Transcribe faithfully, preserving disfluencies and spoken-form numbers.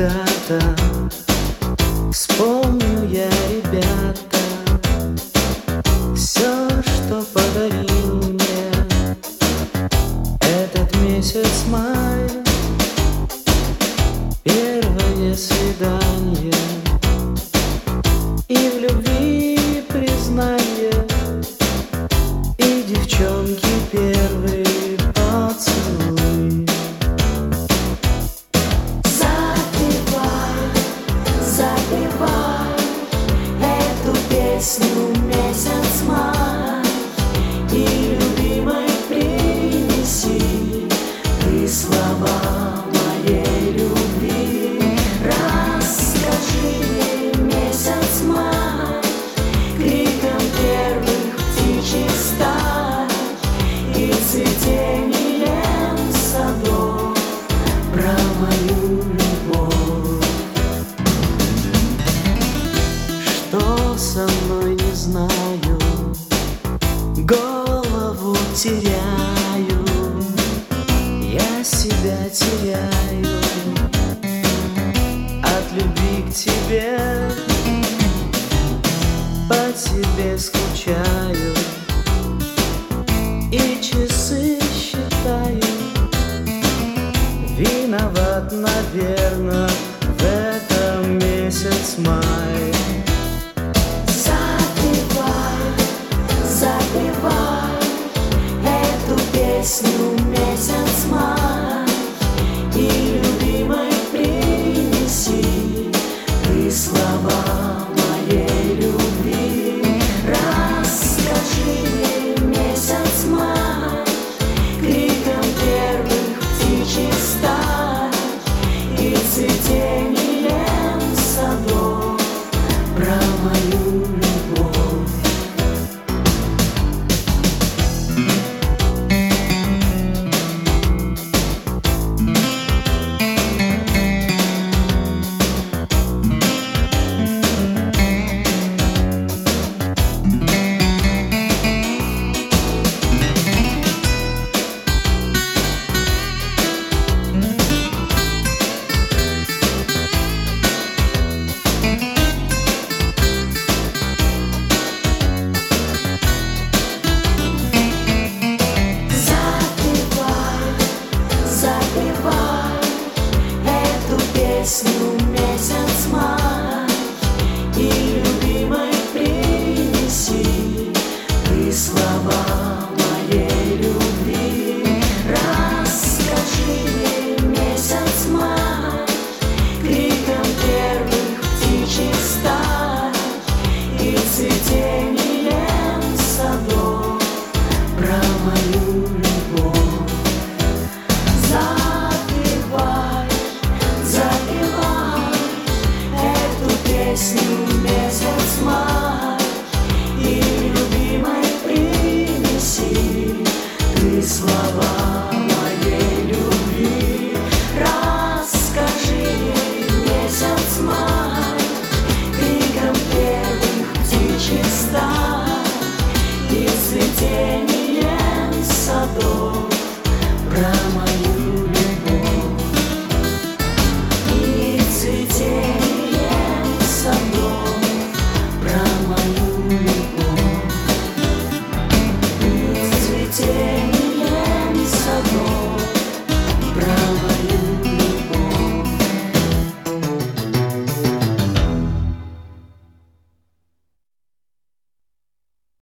когда-то вспомню я, ребята, все, что подарил мне этот месяц май. Первое свидание и в любви признание, и девчонки первый поцелуй. Запевай, запевай эту песню месяц май, и любимой принеси ты слова моей любви. Расскажи ей месяц май криком первых птичьих стай и цветением садов про мою любовь. Что со мной, не знаю, голову теряю, я себя теряю от любви к тебе, по тебе скучаю и часы считаю. Виноват, наверно, в этом месяц май. Запевай, запевай эту песню месяц май, и любимой принеси ты слова моей любви. Расскажи ей месяц май криком первых птичьих стай и цветением садов про мою любовь. Запевай эту песню месяц май, и любимой принеси ты слова моей любви. Расскажи ей месяц май криком первых птичьих стай и цветением